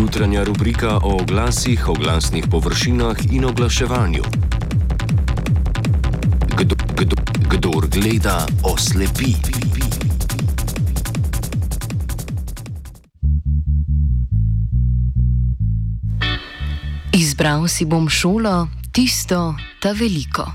jutranja rubrika o oglasih, oglasnih površinah in oglaševanju. Kdor gleda, oslepi. Izbral si bom šolo, tisto, ta veliko.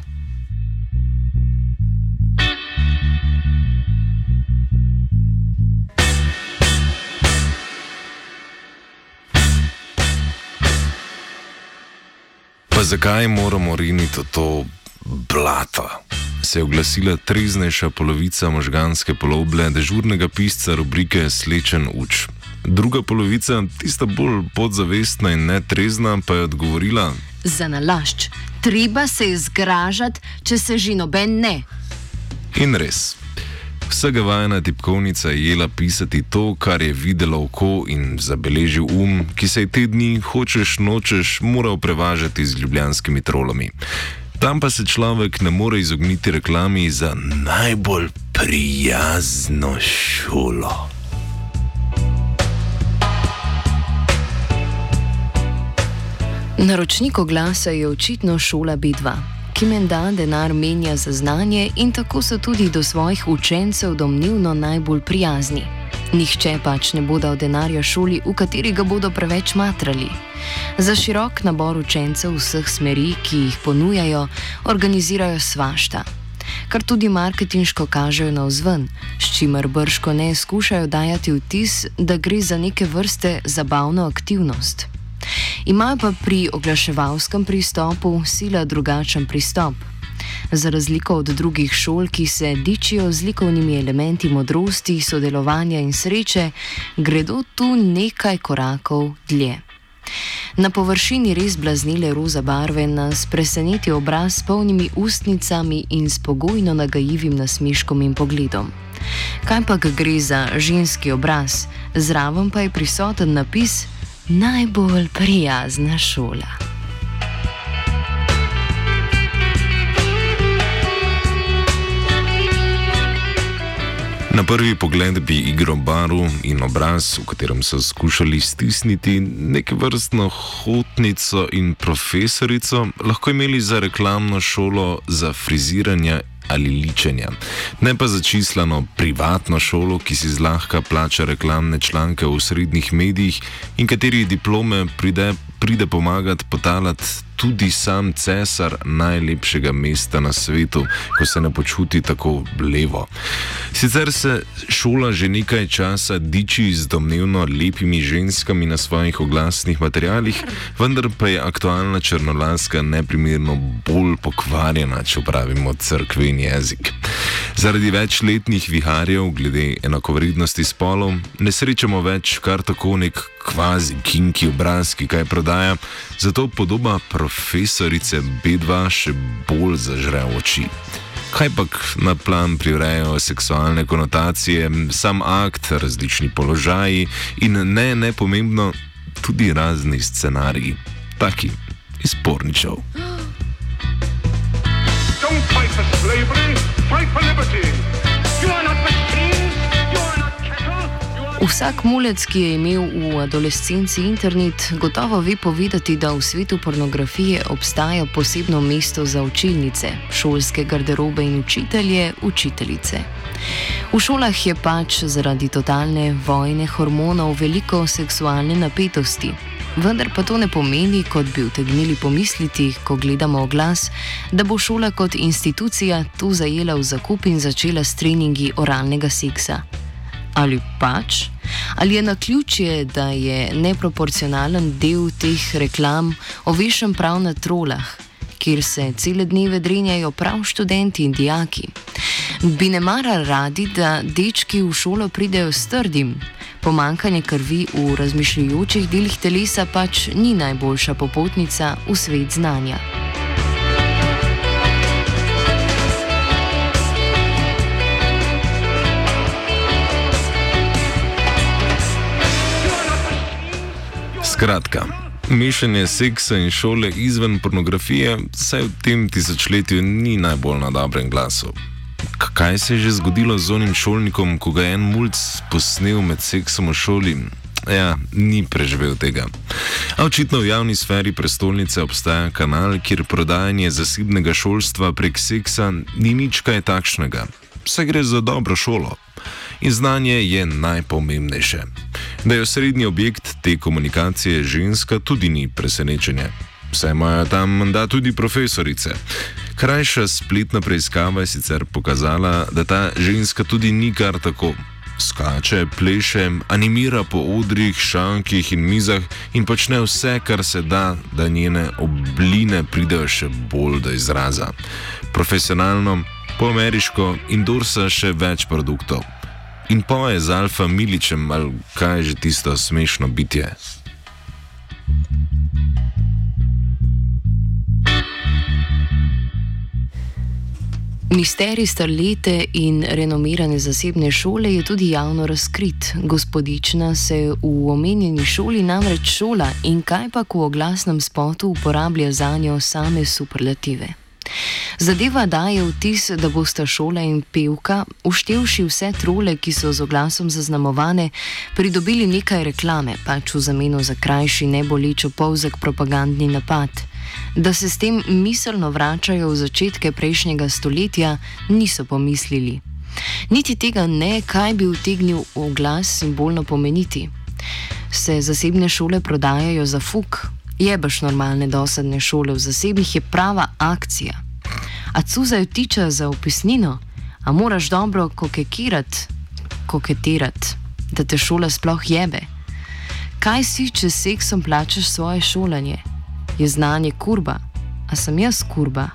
Pa zakaj moramo riniti to blato? Se je oglasila treznejša polovica možganske poloble dežurnega pisca rubrike Slečen uč. Druga polovica, tista bolj podzavestna in netrezna, pa je odgovorila: Za nalašč, treba se je zgražati, če se že noben ne. In res. Vsega vajena tipkovnica je jela pisati to, kar je videlo oko in zabeležil ki se je te dni, hočeš nočeš, moral prevažati z ljubljanskimi trolami. Tam pa se človek ne more izogniti reklami za najbolj prijazno šolo. Naročnik oglasa je očitno šola B2, ki menda denar menja za znanje in tako so tudi do svojih učencev domnevno najbolj prijazni. Nihče pač ne bo dal denarja šoli, v kateri ga bodo preveč matrali. Za širok nabor učencev vseh smeri, ki jih ponujajo, organizirajo svašta, kar tudi marketinško kažejo navzven, s čimer brško ne skušajo dajati vtis, da gre za neke vrste zabavno aktivnost. Imajo pa pri oglaševalskem pristopu sila drugačen pristop. Za razliko od drugih šol, ki se dičijo z likovnimi elementi modrosti, sodelovanja in sreče, gredo tu nekaj korakov dlje. Na površini res blaznile roza barve nas preseneti obraz s polnimi ustnicami in s pogojno nagajivim nasmeškom in pogledom. Kaj pa gre za ženski obraz, zraven pa je prisoten napis Najbolj prijazna šola. Na prvi pogled bi igro barv in obraz, v katerem so skušali stisniti neke vrstno hotnico in profesorico, lahko imeli za reklamno šolo za friziranje ali ličenja, ne pa za čislano privatno šolo, ki si zlahka plača reklamne članke v srednjih medijih in kateri diplome pride pomagati potalati tudi sam cesar najlepšega mesta na svetu, ko se ne počuti tako levo. Sicer se šola že nekaj časa diči z domnevno lepimi ženskami na svojih oglasnih materialih, vendar pa je aktualna črnolaska neprimerno bolj pokvarjena, če upravimo cerkven jezik. Zaradi večletnih viharjev glede enakovrednosti spolov ne srečamo več kar tako nek kvazi kinki obraz, ki kaj prodaja, zato podoba profesorice B2 še bolj zažre v oči. Kaj pak na plan privrejo seksualne konotacije, sam akt, različni položaji in nepomembno tudi razni scenariji, taki iz porničev. Don't fight for slavery, fight for liberty. You are not machines, you are not cattle. Vsak mulec, ki je imel v adolescenci internet, gotovo ve povedati, da v svetu pornografije obstaja posebno mesto za učilnice, šolske garderobe in učitelje, učiteljice. V šolah je pač zaradi totalne vojne hormonov veliko seksualne napetosti. Vendar pa to ne pomeni, kot bi utegnili pomisliti, ko gledamo oglas, da bo šola kot institucija to zajela v zakup in začela s treningi oralnega seksa. Ali pač? Ali je naključje, da je neproporcionalen del teh reklam ovešen prav na trolah, kjer se cele dneve drenjajo prav študenti in dijaki? Bi ne mara radi, da dečki v šolo pridejo s trdim? Pomanjkanje krvi v razmišljujočih delih telesa pač ni najboljša popotnica v svet znanja. Skratka, mešanje seksa in šole izven pornografije saj v tem tisočletju ni najbolj na dobrem glasu. Kaj se je že zgodilo z onim šolnikom, ko ga je en mulc posnel med seksom v šoli? Ja, ni preživel tega. A očitno v javni sferi prestolnice obstaja kanal, kjer prodajanje zasebnega šolstva prek seksa ni nič kaj takšnega. Vse gre za dobro šolo. In znanje je najpomembnejše. Da je osrednji objekt te komunikacije ženska, tudi ni presenečenje. Vse imajo tam menda tudi profesorice. Krajša spletna preiskava je sicer pokazala, da ta ženska tudi ni kar tako. Skače, pleše, animira po odrih, šankih in mizah in počne vse, kar se da, da njene obline pridejo še bolj do izraza. Profesionalno, po ameriško in dorsa še več produktov. In poje z Alfa Miličem, ali kaj je že tisto smešno bitje. Misterij starlete in renomirane zasebne šole je tudi javno razkrit. Gospodična se v omenjeni šoli namreč šola in kajpak v oglasnem spotu uporablja zanjo same superlative. Zadeva daje vtis, da bosta šola in pevka, uštevši vse trole, ki so z oglasom zaznamovane, pridobili nekaj reklame, pač v zameno za krajši, nebolečo polzek propagandni napad. Da se s tem miselno vračajo v začetke prejšnjega stoletja, niso pomislili. Niti tega ne, kaj bi utegnil oglas simbolno pomeniti. Se zasebne šole prodajajo za fuk? Jebaš normalne dosadne šole, v zasebnih je prava akcija. A cuzajo tiča za opisnino? A moraš dobro koketirat, da te šola sploh jebe? Kaj si, če s seksom plačaš svoje šolanje? Je znanje kurba? A sem jaz kurba?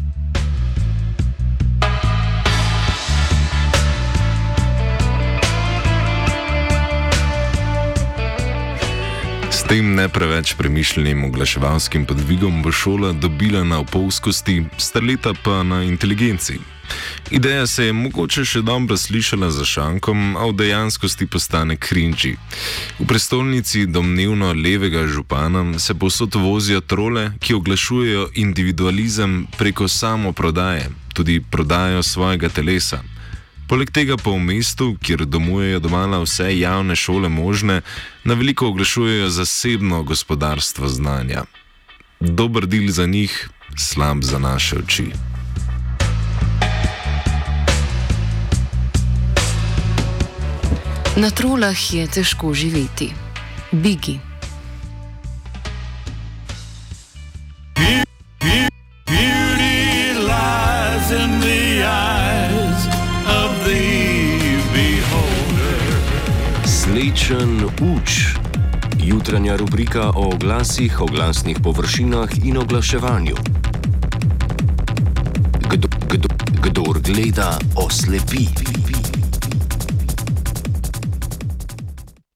S tem ne preveč premišljenim oglaševalskim podvigom bo šola dobila na opolskosti, starleta pa na inteligenci. Ideja se je mogoče še dobro slišala za šankom, a v dejanskosti postane cringy. V prestolnici domnevno levega župana se povsod vozijo trole, ki oglašujejo individualizem preko samoprodaje, tudi prodajo svojega telesa. Poleg tega pa v mestu, kjer domujejo domala vse javne šole možne, na veliko oglašujejo zasebno gospodarstvo znanja. Dober deal za njih, slab za naše oči. Na trolah je težko živeti. Bigi. Slečen uč. Jutranja rubrika o oglasih, oglasnih površinah in oglaševanju. Kdor gleda, oslepi.